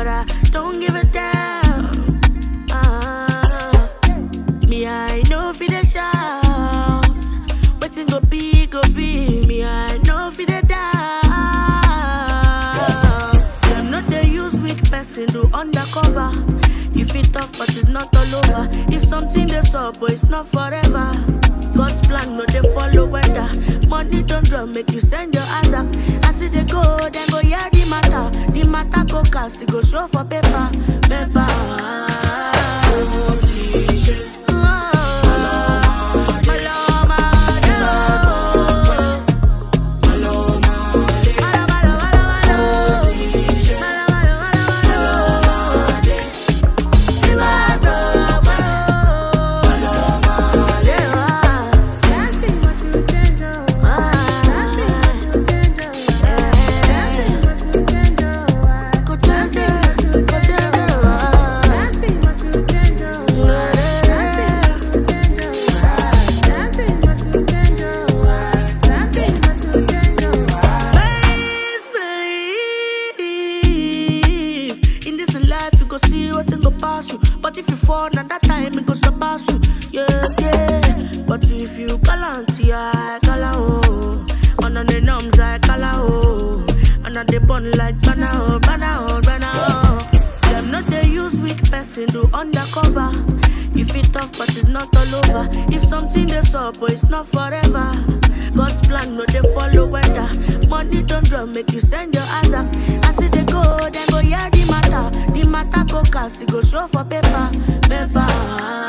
but I don't give a damn. Me, I know for the shout. Waiting go be, me, I know for the doubt. I'm not the use weak person to undercover. You feel tough, but it's not all over. If something that's up, but it's not forever. God's plan, no, they follow weather. Money don't drum, make you send your ass up. I see they go, then go, yeah, the matter. The matter go cast, it go show for paper. Oh, teacher. But if you fall, at that time it goes about you. Yeah. But if you galant, I call out. On the numbs, I call out. And on the bun like banana. I'm not the use weak person to undercover. You feel tough, but it's not all over. If something that's up, but it's not forever. God's plan, no, they follow weather. Money don't drum, make you send your ass up. I see they go, then go, yeah, the matter. The matter go cast, it go show for paper.